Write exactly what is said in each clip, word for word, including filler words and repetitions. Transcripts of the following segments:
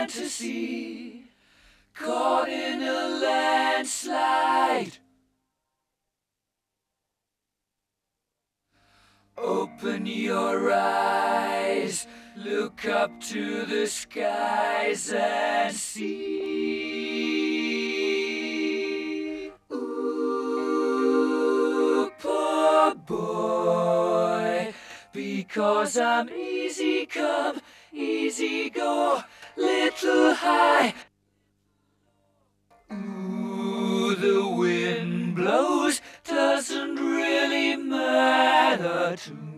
fantasy, caught in a landslide. Open your eyes, look up to the skies and see. Ooh, poor boy, because I'm easy come, easy go, little high. Ooh, the wind blows, doesn't really matter to me.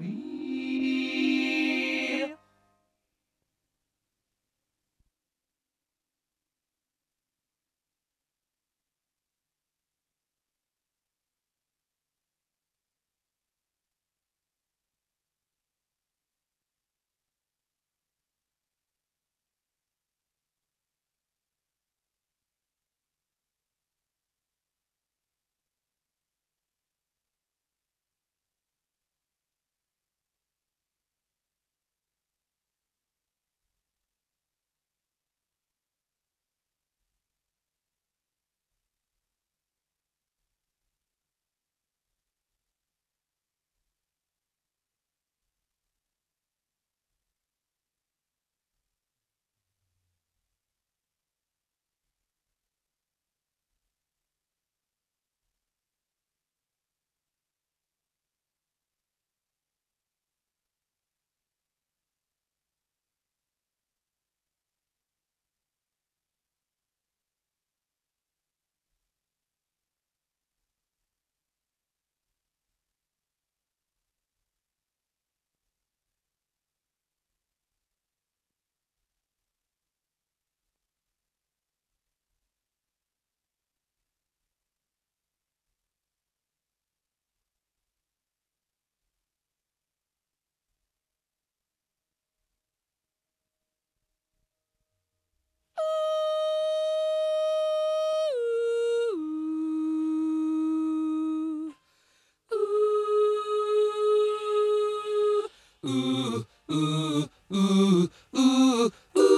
Ooh, ooh, ooh, ooh,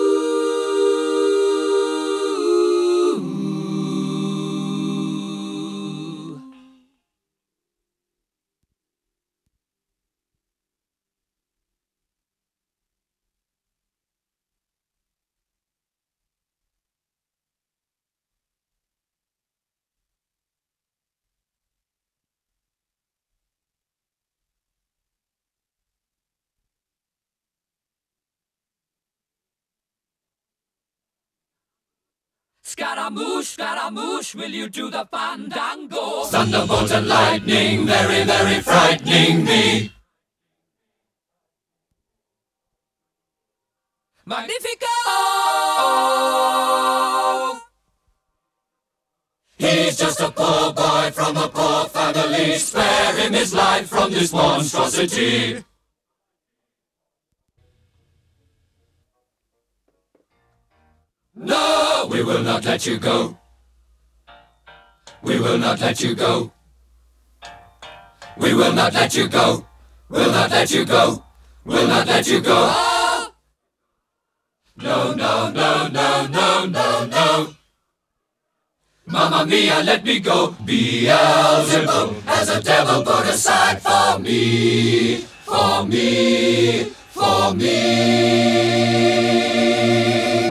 ooh. Scaramouche, Scaramouche, will you do the fandango? Thunderbolt and lightning, very, very frightening me. Magnifico! Oh! He's just a poor boy from a poor family. Spare him his life from this monstrosity. No, we will not let you go. We will not let you go. We will not let you go. We'll not let you go. We'll not let you go. Oh! No, no, no, no, no, no, no. Mamma mia, let me go. Beelzebub has a devil put aside for me, for me, for me.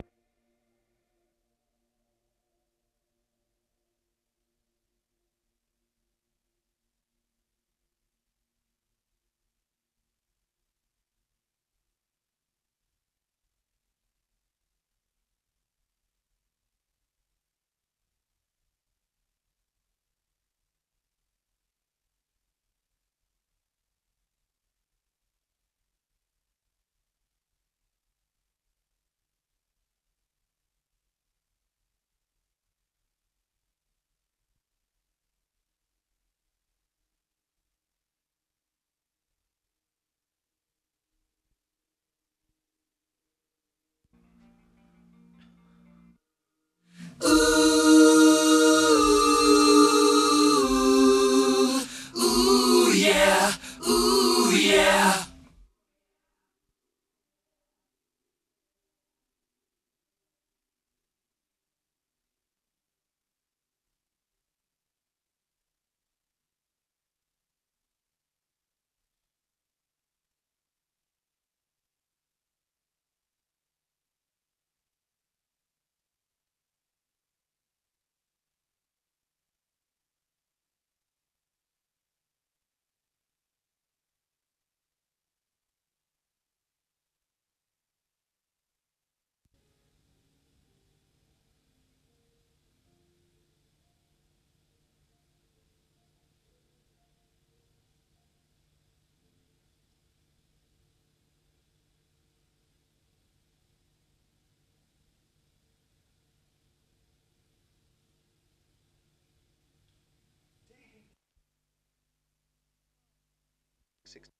six